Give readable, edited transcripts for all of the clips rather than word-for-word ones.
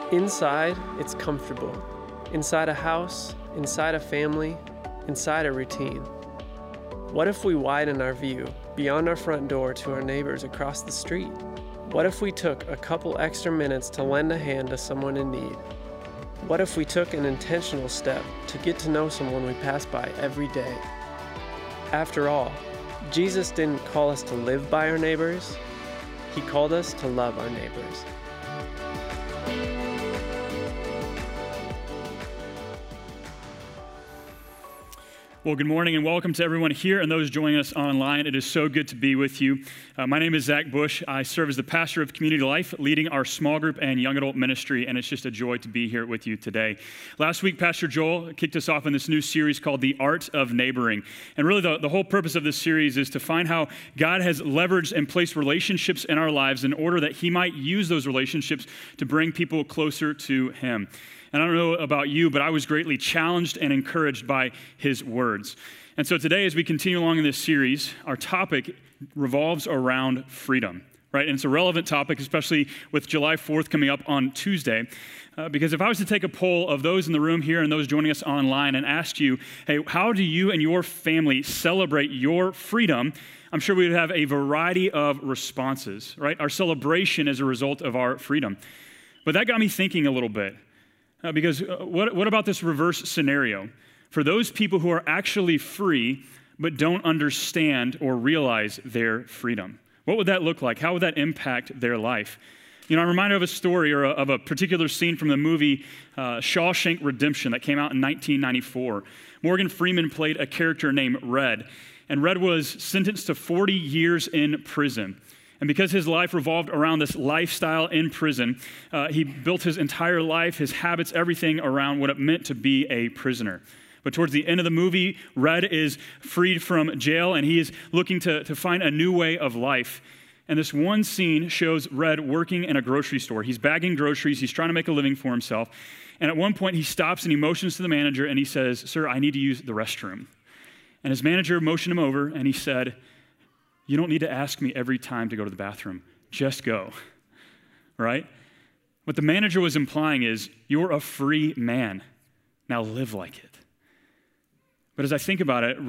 Inside, it's comfortable. Inside a house, inside a family, inside a routine. What if we widen our view beyond our front door to our neighbors across the street? What if we took a couple extra minutes to lend a hand to someone in need? What if we took an intentional step to get to know someone we pass by every day? After all, Jesus didn't call us to live by our neighbors. He called us to love our neighbors. Well, good morning and welcome to everyone here and those joining us online. It is so good to be with you. My name is Zach Bush. I serve as the pastor of Community Life, leading our small group and young adult ministry, and it's just a joy to be here with you today. Last week, Pastor Joel kicked us off in this new series called The Art of Neighboring. And really, the whole purpose of this series is to find how God has leveraged and placed relationships in our lives in order that He might use those relationships to bring people closer to Him. And I don't know about you, but I was greatly challenged and encouraged by his words. And so today, as we continue along in this series, our topic revolves around freedom, right? And it's a relevant topic, especially with July 4th coming up on Tuesday. Because if I was to take a poll of those in the room here and those joining us online and ask you, hey, how do you and your family celebrate your freedom? I'm sure we would have a variety of responses, right? Our celebration is a result of our freedom. But that got me thinking a little bit. Because what about this reverse scenario? For those people who are actually free but don't understand or realize their freedom, what would that look like? How would that impact their life? You know, I'm reminded of a story or of a particular scene from the movie Shawshank Redemption that came out in 1994. Morgan Freeman played a character named Red, and Red was sentenced to 40 years in prison. And because his life revolved around this lifestyle in prison, he built his entire life, his habits, everything around what it meant to be a prisoner. But towards the end of the movie, Red is freed from jail, and he is looking to find a new way of life. And this one scene shows Red working in a grocery store. He's bagging groceries. He's trying to make a living for himself. And at one point, he stops and he motions to the manager, and he says, "Sir, I need to use the restroom." And his manager motioned him over, and he said, "You don't need to ask me every time to go to the bathroom. Just go," right? What the manager was implying is, you're a free man. Now live like it. But as I think about it,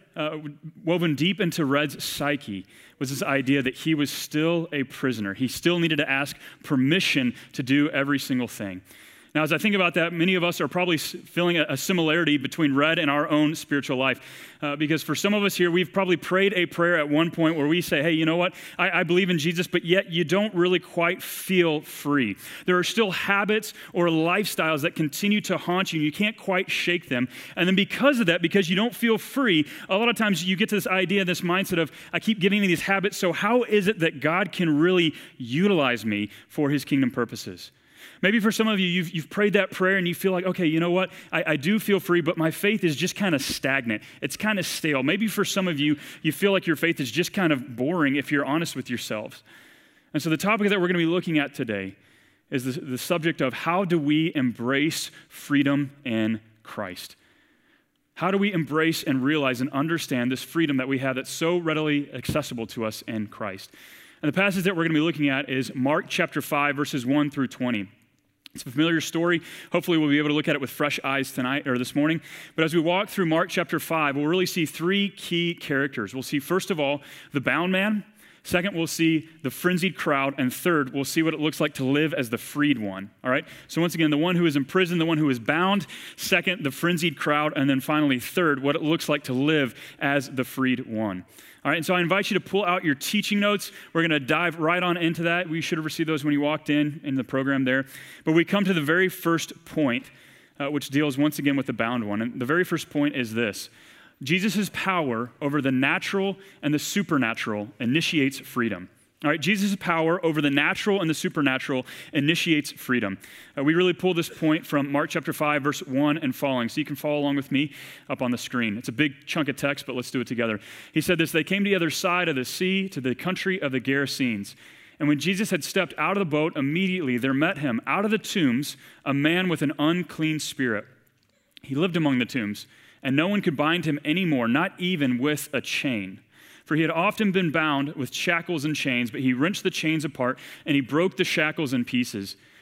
woven deep into Red's psyche was this idea that he was still a prisoner. He still needed to ask permission to do every single thing. Now, as I think about that, many of us are probably feeling a similarity between Red and our own spiritual life. Because for some of us here, we've probably prayed a prayer at one point where we say, hey, you know what? I believe in Jesus, but yet you don't really quite feel free. There are still habits or lifestyles that continue to haunt you, and you can't quite shake them. And then because of that, because you don't feel free, a lot of times you get to this idea, this mindset of, I keep getting into these habits, so how is it that God can really utilize me for His kingdom purposes? Maybe for some of you, you've prayed that prayer and you feel like, okay, you know what? I do feel free, but my faith is just kind of stagnant. It's kind of stale. Maybe for some of you, you feel like your faith is just kind of boring if you're honest with yourselves. And so the topic that we're going to be looking at today is the subject of how do we embrace freedom in Christ? How do we embrace and realize and understand this freedom that we have that's so readily accessible to us in Christ? And the passage that we're going to be looking at is Mark chapter 5, verses 1 through 20. It's a familiar story. Hopefully we'll be able to look at it with fresh eyes tonight or this morning. But as we walk through Mark chapter 5, we'll really see three key characters. We'll see, first of all, the bound man. Second, we'll see the frenzied crowd. And third, we'll see what it looks like to live as the freed one. All right? So once again, the one who is in prison, the one who is bound. Second, the frenzied crowd. And then finally, third, what it looks like to live as the freed one. All right, and so I invite you to pull out your teaching notes. We're going to dive right on into that. We should have received those when you walked in the program there. But we come to the very first point, which deals once again with the bound one. And the very first point is this. Jesus' power over the natural and the supernatural initiates freedom. All right, Jesus' power over the natural and the supernatural initiates freedom. We really pull this point from Mark chapter 5, verse 1 and following. So you can follow along with me up on the screen. It's a big chunk of text, but let's do it together. He said this, "They came to the other side of the sea, to the country of the Gerasenes. And when Jesus had stepped out of the boat, immediately there met him out of the tombs a man with an unclean spirit. He lived among the tombs, and no one could bind him anymore, not even with a chain. For he had often been bound with shackles and chains, but he wrenched the chains apart, and he broke the shackles in pieces.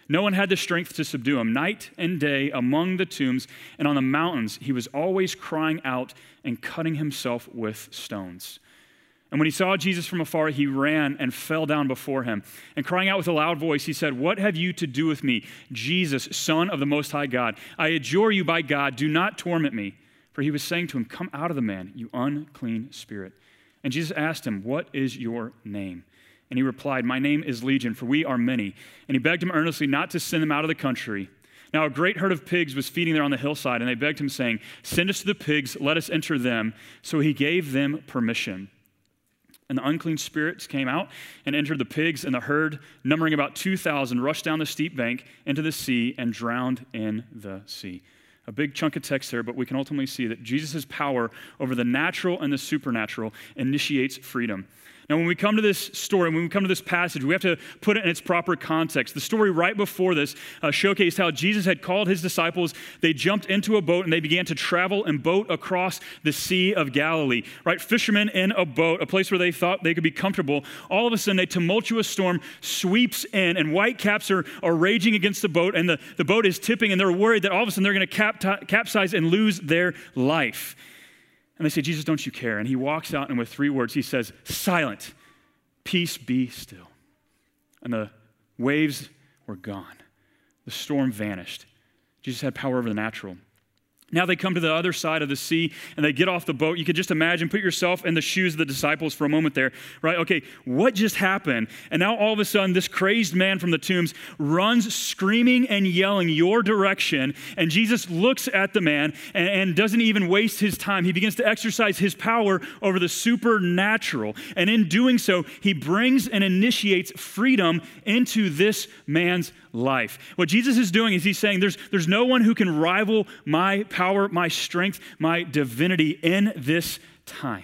No one had the strength to subdue him. Night and day among the tombs and on the mountains, he was always crying out and cutting himself with stones. And when he saw Jesus from afar, he ran and fell down before him. And crying out with a loud voice, he said, "What have you to do with me, Jesus, Son of the Most High God? I adjure you by God, do not torment me." For he was saying to him, "Come out of the man, you unclean spirit." And Jesus asked him, "What is your name?" And he replied, "My name is Legion, for we are many." And he begged him earnestly not to send them out of the country. Now a great herd of pigs was feeding there on the hillside, and they begged him, saying, "Send us to the pigs, let us enter them." So he gave them permission. And the unclean spirits came out and entered the pigs, and the herd, numbering about 2,000, rushed down the steep bank into the sea and drowned in the sea. A big chunk of text there, but we can ultimately see that Jesus' power over the natural and the supernatural initiates freedom. Now, when we come to this story, when we come to this passage, we have to put it in its proper context. The story right before this showcased how Jesus had called his disciples. They jumped into a boat and they began to travel and boat across the Sea of Galilee, right? Fishermen in a boat, a place where they thought they could be comfortable. All of a sudden, a tumultuous storm sweeps in and whitecaps are raging against the boat, and the boat is tipping, and they're worried that all of a sudden they're going to capsize and lose their life. And they say, "Jesus, don't you care?" And he walks out, and with 3 words, he says, "Silent, peace be still." And the waves were gone. The storm vanished. Jesus had power over the natural. Now they come to the other side of the sea, and they get off the boat. You could just imagine, put yourself in the shoes of the disciples for a moment there, right? Okay, what just happened? And now all of a sudden, this crazed man from the tombs runs screaming and yelling your direction, and Jesus looks at the man and doesn't even waste his time. He begins to exercise his power over the supernatural, and in doing so, he brings and initiates freedom into this man's life. What Jesus is doing is he's saying there's no one who can rival my power, my strength, my divinity in this time.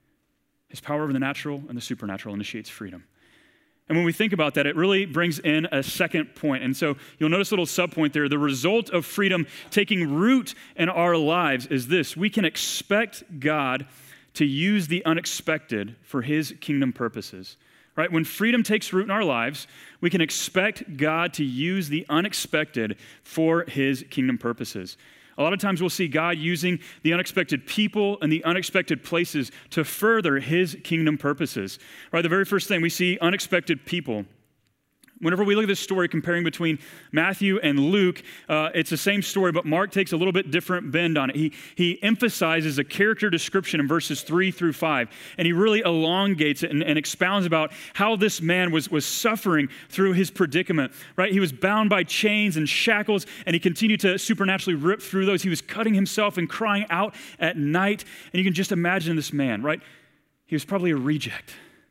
His power over the natural and the supernatural initiates freedom. And when we think about that, it really brings in a second point. And so you'll notice a little subpoint there. The result of freedom taking root in our lives is this: we can expect God to use the unexpected for his kingdom purposes. Right? When freedom takes root in our lives, we can expect God to use the unexpected for his kingdom purposes. A lot of times we'll see God using the unexpected people and the unexpected places to further his kingdom purposes. Right? The very first thing we see, unexpected people. Whenever we look at this story comparing between Matthew and Luke, it's the same story, but Mark takes a little bit different bend on it. He emphasizes a character description in verses 3 through 5, and he really elongates it and expounds about how this man was suffering through his predicament, right? He was bound by chains and shackles, and he continued to supernaturally rip through those. He was cutting himself and crying out at night, and you can just imagine this man, right? He was probably a reject.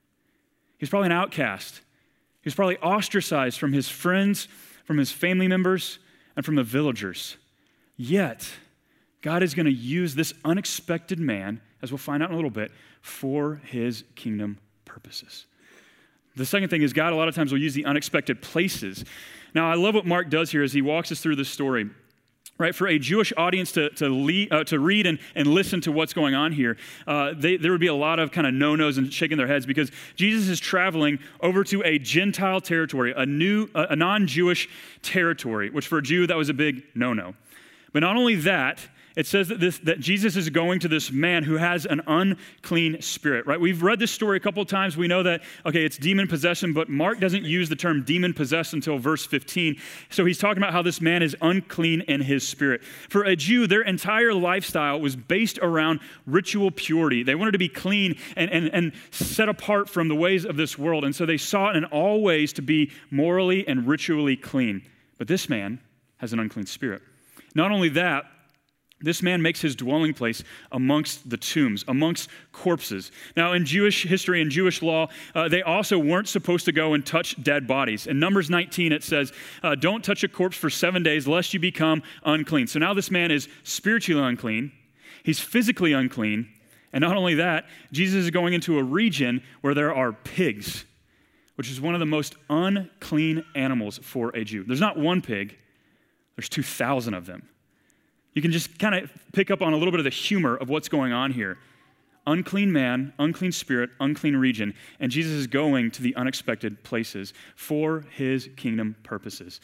He was probably an outcast. He was probably ostracized from his friends, from his family members, and from the villagers. Yet, God is going to use this unexpected man, as we'll find out in a little bit, for his kingdom purposes. The second thing is God a lot of times will use the unexpected places. Now, I love what Mark does here as he walks us through this story. Right, for a Jewish audience to read and listen to what's going on here, there would be a lot of kind of no-nos and shaking their heads because Jesus is traveling over to a Gentile territory, a non-Jewish territory, which for a Jew, that was a big no-no. But not only that, it says that Jesus is going to this man who has an unclean spirit, right? We've read this story a couple of times. We know that, okay, it's demon possession, but Mark doesn't use the term demon possessed until verse 15. So he's talking about how this man is unclean in his spirit. For a Jew, their entire lifestyle was based around ritual purity. They wanted to be clean and set apart from the ways of this world. And so they sought in all ways to be morally and ritually clean. But this man has an unclean spirit. Not only that, this man makes his dwelling place amongst the tombs, amongst corpses. Now, in Jewish history and Jewish law, they also weren't supposed to go and touch dead bodies. In Numbers 19, it says, don't touch a corpse for 7 days lest you become unclean. So now this man is spiritually unclean. He's physically unclean. And not only that, Jesus is going into a region where there are pigs, which is one of the most unclean animals for a Jew. There's not one pig. There's 2,000 of them. You can just kind of pick up on a little bit of the humor of what's going on here. Unclean man, unclean spirit, unclean region, and Jesus is going to the unexpected places for his kingdom purposes.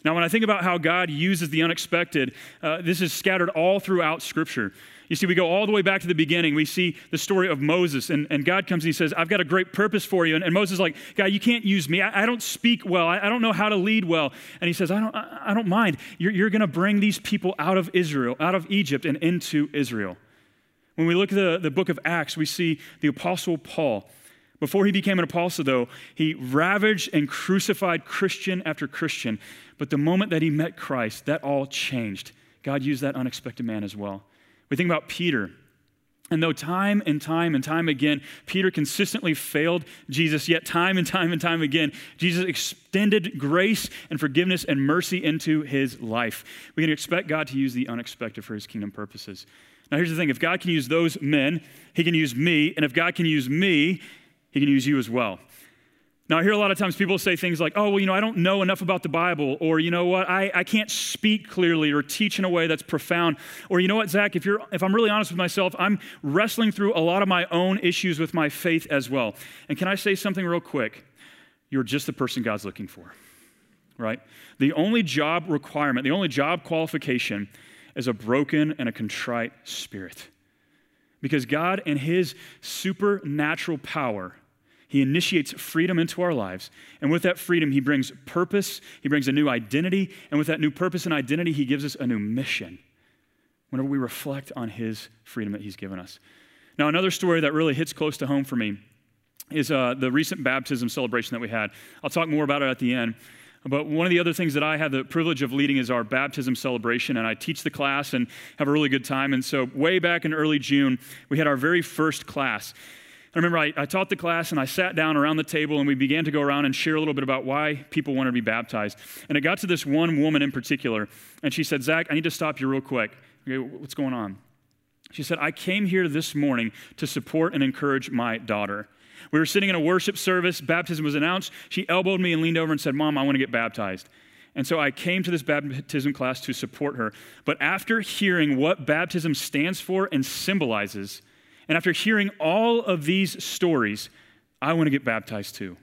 Now, when I think about how God uses the unexpected, this is scattered all throughout Scripture. You see, we go all the way back to the beginning. We see the story of Moses, and God comes and he says, I've got a great purpose for you. And Moses is like, God, you can't use me. I don't speak well. I don't know how to lead well. And he says, I don't mind. You're going to bring these people out of Israel, out of Egypt and into Israel. When we look at the book of Acts, we see the Apostle Paul. Before he became an apostle, though, he ravaged and crucified Christian after Christian. But the moment that he met Christ, that all changed. God used that unexpected man as well. We think about Peter. And though time and time and time again, Peter consistently failed Jesus, yet time and time and time again, Jesus extended grace and forgiveness and mercy into his life. We can expect God to use the unexpected for his kingdom purposes. Now, here's the thing. If God can use those men, he can use me. And if God can use me, he can use you as well. Now, I hear a lot of times people say things like, oh, well, I don't know enough about the Bible, or, you know what, I can't speak clearly or teach in a way that's profound, or, you know what, Zach, if I'm really honest with myself, I'm wrestling through a lot of my own issues with my faith as well. And can I say something real quick? You're just the person God's looking for, right? The only job requirement, the only job qualification is a broken and a contrite spirit. Because God, in his supernatural power, he initiates freedom into our lives. And with that freedom, he brings purpose. He brings a new identity. And with that new purpose and identity, he gives us a new mission whenever we reflect on his freedom that he's given us. Now, another story that really hits close to home for me is the recent baptism celebration that we had. I'll talk more about it at the end. But one of the other things that I have the privilege of leading is our baptism celebration, and I teach the class and have a really good time. And so way back in early June, we had our very first class. I remember I taught the class, and I sat down around the table, and we began to go around and share a little bit about why people wanted to be baptized. And it got to this one woman in particular, and she said, Zach, I need to stop you real quick. Okay, what's going on? She said, I came here this morning to support and encourage my daughter. We were sitting in a worship service. Baptism was announced. She elbowed me and leaned over and said, Mom, I want to get baptized. And so I came to this baptism class to support her. But after hearing what baptism stands for and symbolizes, and after hearing all of these stories, I want to get baptized too.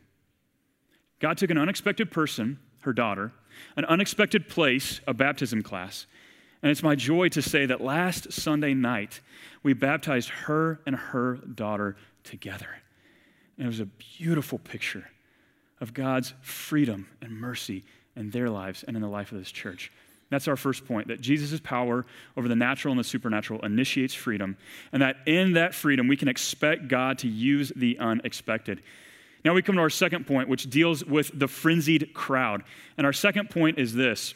God took an unexpected person, her daughter, an unexpected place, a baptism class. And it's my joy to say that last Sunday night, we baptized her and her daughter together. And it was a beautiful picture of God's freedom and mercy in their lives and in the life of this church. That's our first point, that Jesus' power over the natural and the supernatural initiates freedom, and that in that freedom, we can expect God to use the unexpected. Now we come to our second point, which deals with the frenzied crowd. And our second point is this: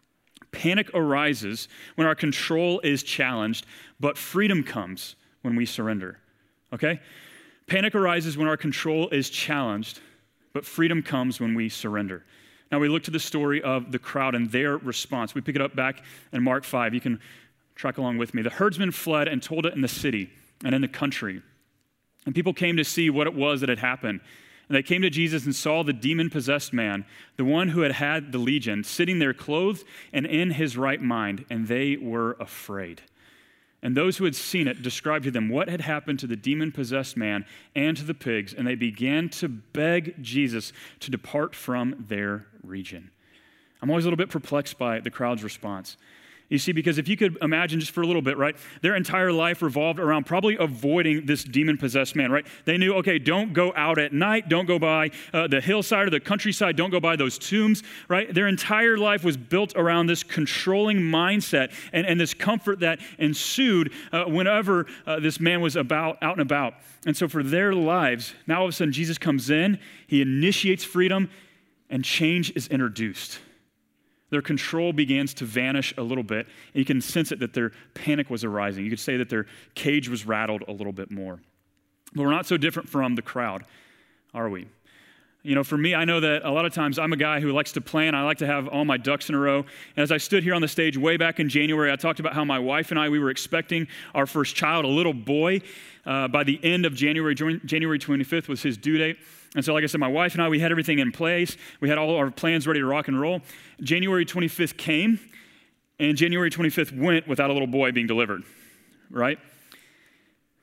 panic arises when our control is challenged, but freedom comes when we surrender. Okay? Panic arises when our control is challenged, but freedom comes when we surrender. Now we look to the story of the crowd and their response. We pick it up back in Mark 5. You can track along with me. The herdsmen fled and told it in the city and in the country. And people came to see what it was that had happened. And they came to Jesus and saw the demon-possessed man, the one who had had the legion, sitting there clothed and in his right mind, and they were afraid. And those who had seen it described to them what had happened to the demon-possessed man and to the pigs, and they began to beg Jesus to depart from their region. I'm always a little bit perplexed by the crowd's response. You see, because if you could imagine just for a little bit, right, their entire life revolved around probably avoiding this demon-possessed man, right? They knew, okay, don't go out at night, don't go by the hillside or the countryside, don't go by those tombs, right? Their entire life was built around this controlling mindset and this comfort that ensued whenever this man was out and about. And so for their lives, now all of a sudden Jesus comes in, he initiates freedom, and change is introduced. Their control begins to vanish a little bit, and you can sense it that their panic was arising. You could say that their cage was rattled a little bit more. But we're not so different from the crowd, are we? You know, for me, I know that a lot of times I'm a guy who likes to plan. I like to have all my ducks in a row. And as I stood here on the stage way back in January, I talked about how my wife and I, we were expecting our first child, a little boy, by the end of January. January 25th was his due date. And so, like I said, my wife and I, we had everything in place. We had all our plans ready to rock and roll. January 25th came, and January 25th went without a little boy being delivered, right?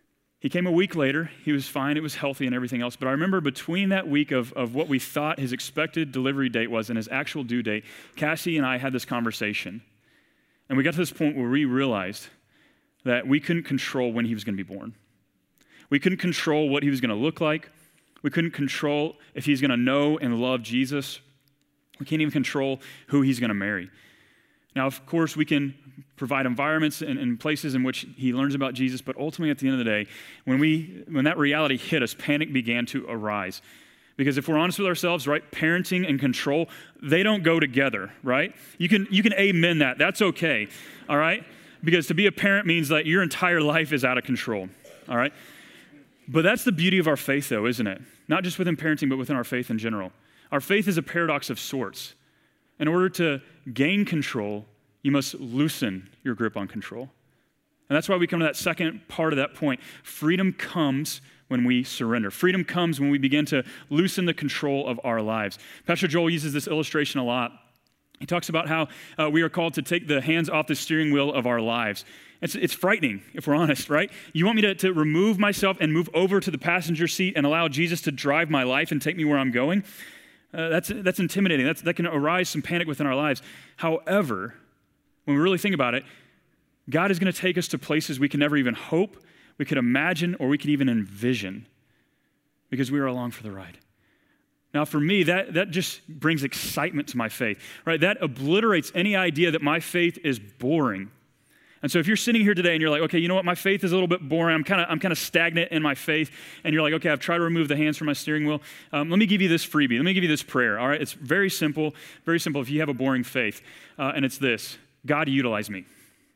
He came a week later. He was fine. It was healthy and everything else. But I remember between that week of what we thought his expected delivery date was and his actual due date, Cassie and I had this conversation. And we got to this point where we realized that we couldn't control when he was going to be born. We couldn't control what he was going to look like. We couldn't control if he's going to know and love Jesus. We can't even control who he's going to marry. Now, of course, we can provide environments and places in which he learns about Jesus, but ultimately at the end of the day, when that reality hit us, panic began to arise. Because if we're honest with ourselves, right, parenting and control, they don't go together, right? You can amen that. That's okay, all right? Because to be a parent means that your entire life is out of control, all right? But that's the beauty of our faith, though, isn't it? Not just within parenting, but within our faith in general. Our faith is a paradox of sorts. In order to gain control, you must loosen your grip on control. And that's why we come to that second part of that point. Freedom comes when we surrender. Freedom comes when we begin to loosen the control of our lives. Pastor Joel uses this illustration a lot. He talks about how we are called to take the hands off the steering wheel of our lives. It's frightening, if we're honest, right? You want me to remove myself and move over to the passenger seat and allow Jesus to drive my life and take me where I'm going? That's intimidating. That can arise some panic within our lives. However, when we really think about it, God is going to take us to places we can never even hope, we could imagine, or we could even envision because we are along for the ride. Now, for me, that just brings excitement to my faith, right? That obliterates any idea that my faith is boring. And so if you're sitting here today and you're like, okay, you know what, my faith is a little bit boring, I'm kind of stagnant in my faith, and you're like, okay, I've tried to remove the hands from my steering wheel, let me give you this freebie, let me give you this prayer, all right? It's very simple if you have a boring faith, and it's this: God, utilize me.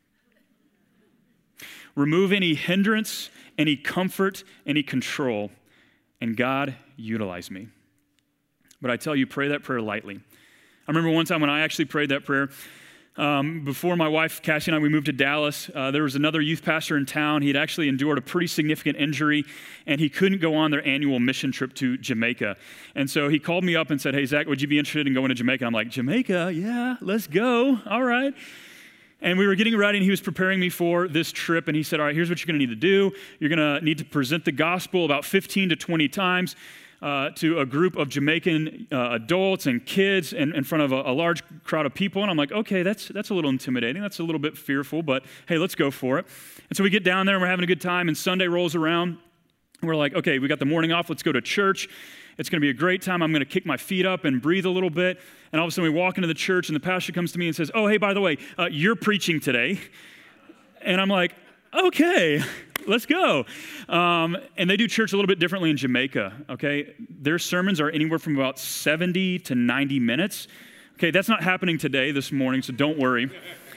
Remove any hindrance, any comfort, any control, and God, utilize me. But I tell you, pray that prayer lightly. I remember one time when I actually prayed that prayer, before my wife, Cassie, and I, we moved to Dallas, there was another youth pastor in town. He'd actually endured a pretty significant injury, and he couldn't go on their annual mission trip to Jamaica. And so he called me up and said, hey, Zach, would you be interested in going to Jamaica? I'm like, Jamaica? Yeah, let's go. All right. And we were getting ready, and he was preparing me for this trip, and he said, all right, here's what you're going to need to do. You're going to need to present the gospel about 15 to 20 times. To a group of Jamaican adults and kids in front of a large crowd of people. And I'm like, okay, that's a little intimidating. That's a little bit fearful, but hey, let's go for it. And so we get down there, and we're having a good time, and Sunday rolls around. And we're like, okay, we got the morning off. Let's go to church. It's going to be a great time. I'm going to kick my feet up and breathe a little bit. And all of a sudden, we walk into the church, and the pastor comes to me and says, oh, hey, by the way, you're preaching today. And I'm like, okay. Let's go. And they do church a little bit differently in Jamaica, okay? Their sermons are anywhere from about 70 to 90 minutes. Okay, that's not happening today, this morning, so don't worry.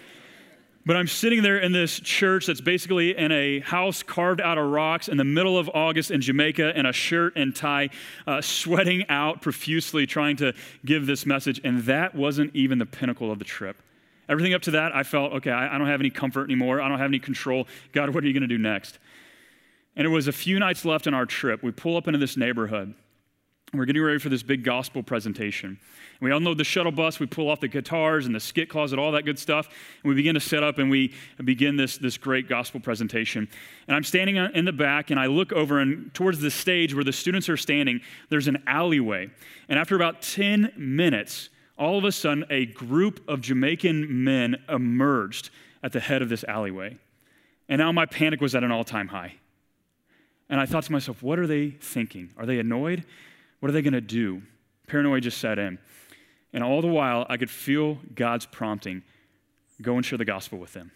But I'm sitting there in this church that's basically in a house carved out of rocks in the middle of August in Jamaica in a shirt and tie, sweating out profusely trying to give this message, and that wasn't even the pinnacle of the trip. Everything up to that, I felt, okay, I don't have any comfort anymore. I don't have any control. God, what are you going to do next? And it was a few nights left in our trip. We pull up into this neighborhood, and we're getting ready for this big gospel presentation. And we unload the shuttle bus. We pull off the guitars and the skit closet, all that good stuff, and we begin to set up, and we begin this great gospel presentation. And I'm standing in the back, and I look over, and towards the stage where the students are standing, there's an alleyway. And after about 10 minutes, all of a sudden, a group of Jamaican men emerged at the head of this alleyway. And now my panic was at an all-time high. And I thought to myself, what are they thinking? Are they annoyed? What are they going to do? Paranoia just set in. And all the while, I could feel God's prompting, go and share the gospel with them.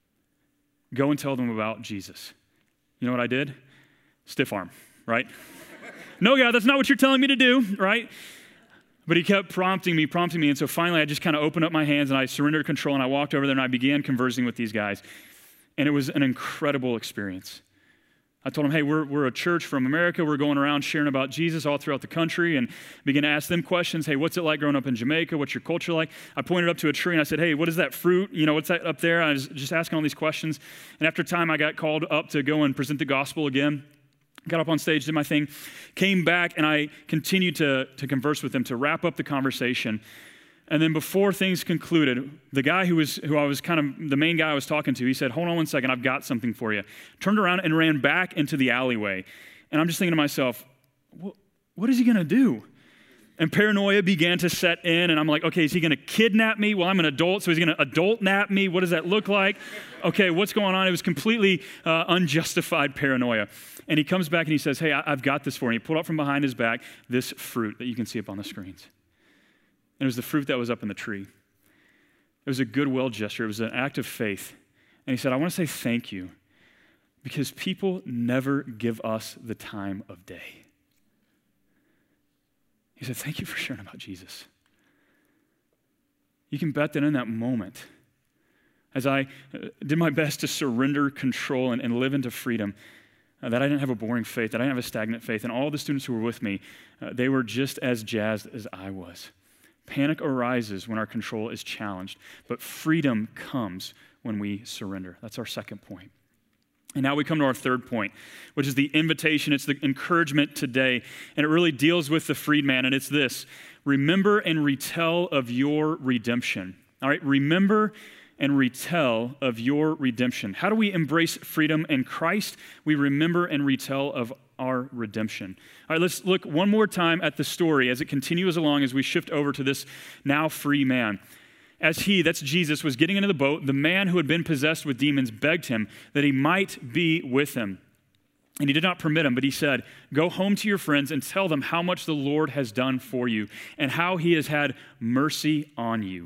Go and tell them about Jesus. You know what I did? Stiff arm, right? No, God, that's not what you're telling me to do, right? But he kept prompting me, and so finally I just kind of opened up my hands and I surrendered control and I walked over there and I began conversing with these guys. And it was an incredible experience. I told them, hey, we're a church from America. We're going around sharing about Jesus all throughout the country, and began to ask them questions. Hey, what's it like growing up in Jamaica? What's your culture like? I pointed up to a tree and I said, hey, what is that fruit? You know, what's that up there? I was just asking all these questions. And after time, I got called up to go and present the gospel again. Got up on stage, did my thing, came back, and I continued to converse with them to wrap up the conversation. And then before things concluded, the guy who I was kind of the main guy I was talking to, he said, hold on one second, I've got something for you. Turned around and ran back into the alleyway. And I'm just thinking to myself, what is he going to do? And paranoia began to set in, and I'm like, okay, is he going to kidnap me? Well, I'm an adult, so he's going to adult nap me. What does that look like? Okay, what's going on? It was completely unjustified paranoia. And he comes back and he says, hey, I've got this for you. He pulled out from behind his back this fruit that you can see up on the screens. And it was the fruit that was up in the tree. It was a goodwill gesture. It was an act of faith. And he said, I want to say thank you because people never give us the time of day. He said, thank you for sharing about Jesus. You can bet that in that moment, as I did my best to surrender control and live into freedom, that I didn't have a boring faith, that I didn't have a stagnant faith, and all the students who were with me, they were just as jazzed as I was. Panic arises when our control is challenged, but freedom comes when we surrender. That's our second point. And now we come to our third point, which is the invitation. It's the encouragement today, and it really deals with the freedman, and it's this: remember and retell of your redemption. All right, remember and retell of your redemption. How do we embrace freedom in Christ? We remember and retell of our redemption. All right, let's look one more time at the story as it continues along as we shift over to this now free man. As he, that's Jesus, was getting into the boat, the man who had been possessed with demons begged him that he might be with him. And he did not permit him, but he said, go home to your friends and tell them how much the Lord has done for you and how he has had mercy on you.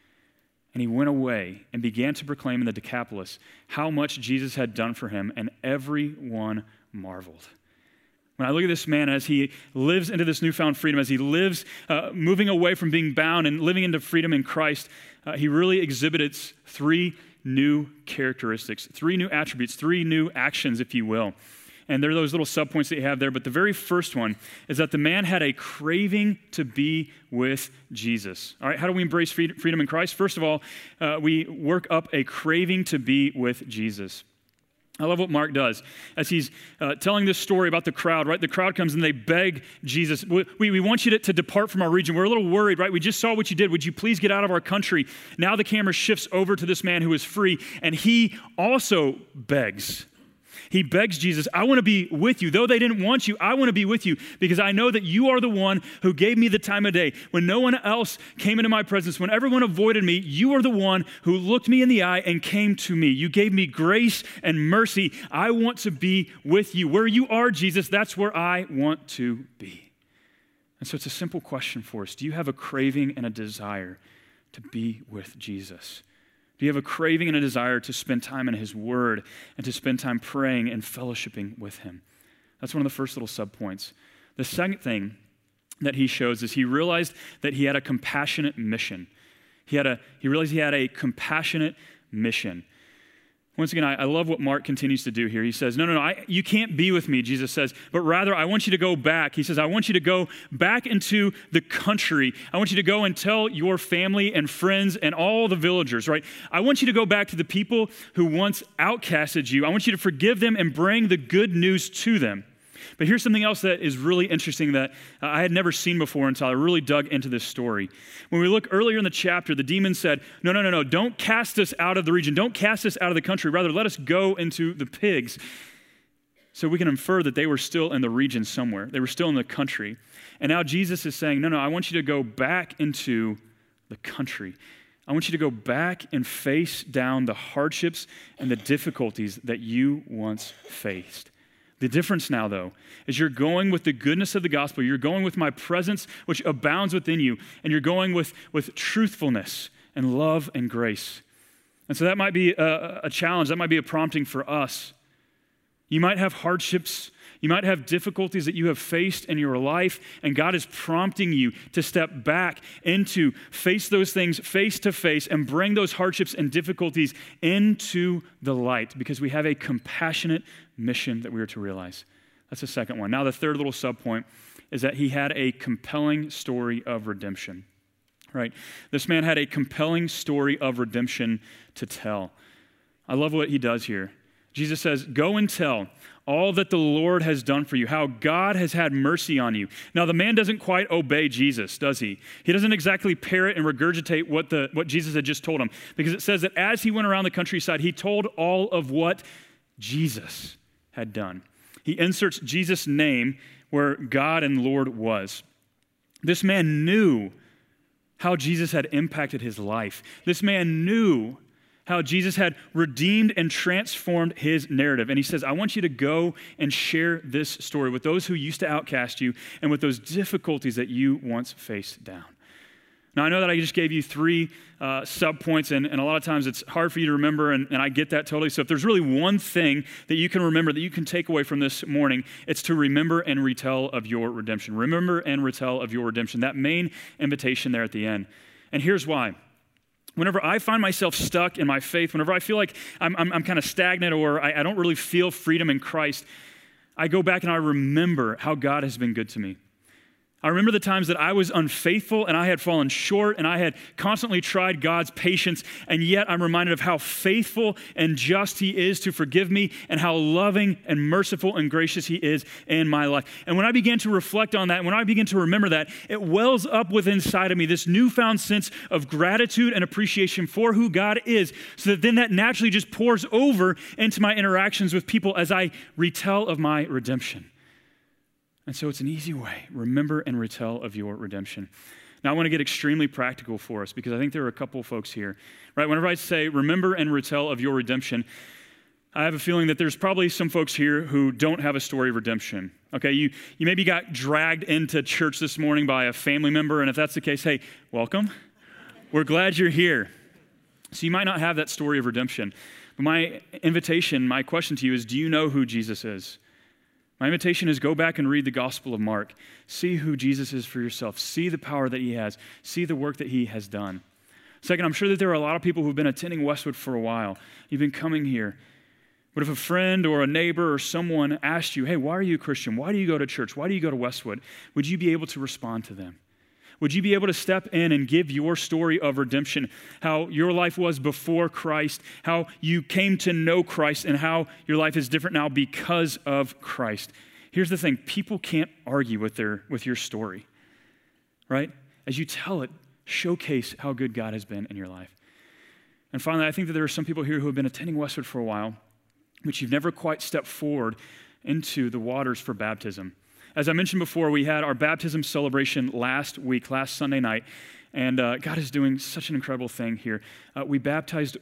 And he went away and began to proclaim in the Decapolis how much Jesus had done for him, and everyone marveled. When I look at this man as he lives into this newfound freedom, as he lives moving away from being bound and living into freedom in Christ, he really exhibits three new characteristics, three new attributes, three new actions, if you will. And there are those little subpoints that you have there. But the very first one is that the man had a craving to be with Jesus. All right, how do we embrace freedom in Christ? First of all, we work up a craving to be with Jesus. I love what Mark does. As he's telling this story about the crowd, right? The crowd comes and they beg Jesus, we want you to depart from our region. We're a little worried, right? We just saw what you did. Would you please get out of our country? Now the camera shifts over to this man who is free, and he also begs. He begs Jesus, I want to be with you. Though they didn't want you, I want to be with you because I know that you are the one who gave me the time of day. When no one else came into my presence, when everyone avoided me, you are the one who looked me in the eye and came to me. You gave me grace and mercy. I want to be with you. Where you are, Jesus, that's where I want to be. And so it's a simple question for us. Do you have a craving and a desire to be with Jesus? Do you have a craving and a desire to spend time in his word and to spend time praying and fellowshipping with him? That's one of the first little subpoints. The second thing that he shows is he realized that he had a compassionate mission. He realized he had a compassionate mission. Once again, I love what Mark continues to do here. He says, no, you can't be with me, Jesus says, but rather I want you to go back. He says, I want you to go back into the country. I want you to go and tell your family and friends and all the villagers, right? I want you to go back to the people who once outcasted you. I want you to forgive them and bring the good news to them. But here's something else that is really interesting that I had never seen before until I really dug into this story. When we look earlier in the chapter, the demon said, no, don't cast us out of the region. Don't cast us out of the country. Rather, let us go into the pigs. So we can infer that they were still in the region somewhere. They were still in the country. And now Jesus is saying, no, I want you to go back into the country. I want you to go back and face down the hardships and the difficulties that you once faced. The difference now, though, is you're going with the goodness of the gospel. You're going with my presence, which abounds within you, and you're going with truthfulness and love and grace. And so that might be a challenge. That might be a prompting for us. You might have hardships. You might have difficulties that you have faced in your life, and God is prompting you to step back into face those things face to face and bring those hardships and difficulties into the light because we have a compassionate mission that we are to realize. That's the second one. Now, the third little subpoint is that he had a compelling story of redemption, right? This man had a compelling story of redemption to tell. I love what he does here. Jesus says, go and tell all that the Lord has done for you, how God has had mercy on you. Now, the man doesn't quite obey Jesus, does he? He doesn't exactly parrot and regurgitate what Jesus had just told him, because it says that as he went around the countryside, he told all of what Jesus had done. He inserts Jesus' name where God and Lord was. This man knew how Jesus had impacted his life. This man knew how Jesus had redeemed and transformed his narrative. And he says, I want you to go and share this story with those who used to outcast you and with those difficulties that you once faced down. Now, I know that I just gave you 3 sub-points, and a lot of times it's hard for you to remember, and I get that totally. So if there's really one thing that you can remember, that you can take away from this morning, it's to remember and retell of your redemption. Remember and retell of your redemption, that main invitation there at the end. And here's why. Whenever I find myself stuck in my faith, whenever I feel like I'm kind of stagnant or I don't really feel freedom in Christ, I go back and I remember how God has been good to me. I remember the times that I was unfaithful and I had fallen short and I had constantly tried God's patience, and yet I'm reminded of how faithful and just He is to forgive me and how loving and merciful and gracious He is in my life. And when I began to reflect on that, when I began to remember that, it wells up within inside of me this newfound sense of gratitude and appreciation for who God is, so that then that naturally just pours over into my interactions with people as I retell of my redemption. And so it's an easy way. Remember and retell of your redemption. Now, I want to get extremely practical for us because I think there are a couple of folks here, right? Whenever I say remember and retell of your redemption, I have a feeling that there's probably some folks here who don't have a story of redemption. Okay, you maybe got dragged into church this morning by a family member, and if that's the case, hey, welcome. We're glad you're here. So you might not have that story of redemption. But my invitation, my question to you is, do you know who Jesus is? My invitation is go back and read the Gospel of Mark. See who Jesus is for yourself. See the power that He has. See the work that He has done. Second, I'm sure that there are a lot of people who've been attending Westwood for a while. You've been coming here. But if a friend or a neighbor or someone asked you, hey, why are you a Christian? Why do you go to church? Why do you go to Westwood? Would you be able to respond to them? Would you be able to step in and give your story of redemption, how your life was before Christ, how you came to know Christ, and how your life is different now because of Christ? Here's the thing. People can't argue with your story, right? As you tell it, showcase how good God has been in your life. And finally, I think that there are some people here who have been attending Westwood for a while, but you've never quite stepped forward into the waters for baptism. As I mentioned before, we had our baptism celebration last Sunday night, and God is doing such an incredible thing here. We baptized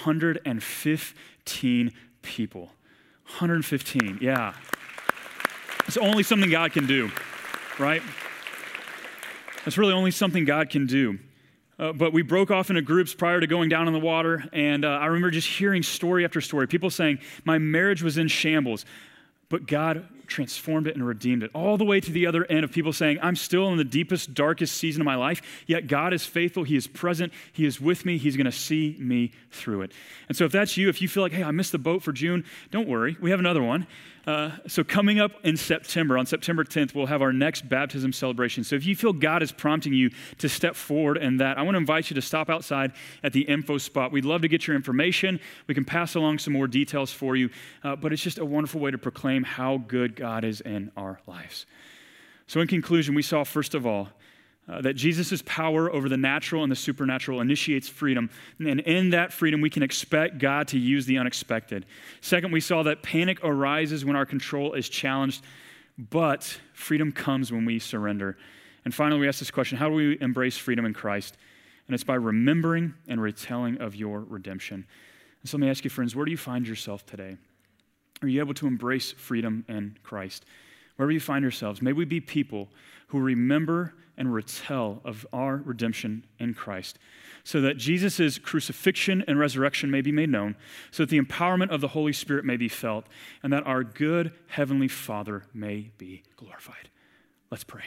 115 people. 115, yeah. It's only something God can do, right? It's really only something God can do. But we broke off into groups prior to going down in the water, and I remember just hearing story after story, people saying, my marriage was in shambles, but God transformed it and redeemed it, all the way to the other end of people saying, I'm still in the deepest, darkest season of my life, yet God is faithful, He is present, He is with me, He's going to see me through it. And so if that's you, if you feel like, hey, I missed the boat for June, don't worry, we have another one. So coming up in September, on September 10th, we'll have our next baptism celebration. So if you feel God is prompting you to step forward in that, I want to invite you to stop outside at the info spot. We'd love to get your information. We can pass along some more details for you, but it's just a wonderful way to proclaim how good God is in our lives. So in conclusion, we saw, first of all, that Jesus' power over the natural and the supernatural initiates freedom. And in that freedom, we can expect God to use the unexpected. Second, we saw that panic arises when our control is challenged, but freedom comes when we surrender. And finally, we asked this question, how do we embrace freedom in Christ? And it's by remembering and retelling of your redemption. And so let me ask you, friends, where do you find yourself today? Are you able to embrace freedom in Christ? Wherever you find yourselves, may we be people who remember and retell of our redemption in Christ, so that Jesus' crucifixion and resurrection may be made known, so that the empowerment of the Holy Spirit may be felt, and that our good Heavenly Father may be glorified. Let's pray.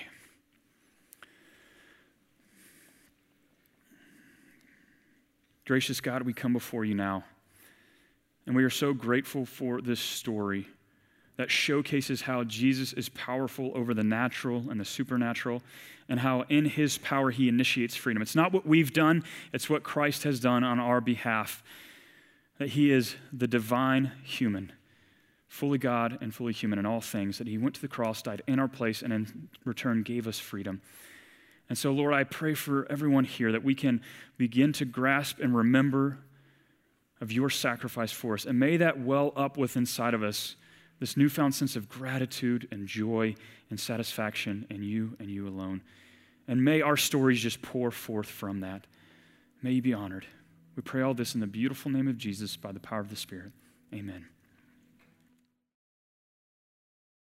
Gracious God, we come before you now, and we are so grateful for this story that showcases how Jesus is powerful over the natural and the supernatural, and how in His power He initiates freedom. It's not what we've done, it's what Christ has done on our behalf. that he is the divine human, fully God and fully human in all things, that he went to the cross, died in our place, and in return gave us freedom. And so, Lord, I pray for everyone here that we can begin to grasp and remember of your sacrifice for us. And may that well up within inside of us this newfound sense of gratitude and joy and satisfaction in you and you alone. And may our stories just pour forth from that. May you be honored. We pray all this in the beautiful name of Jesus by the power of the Spirit. Amen.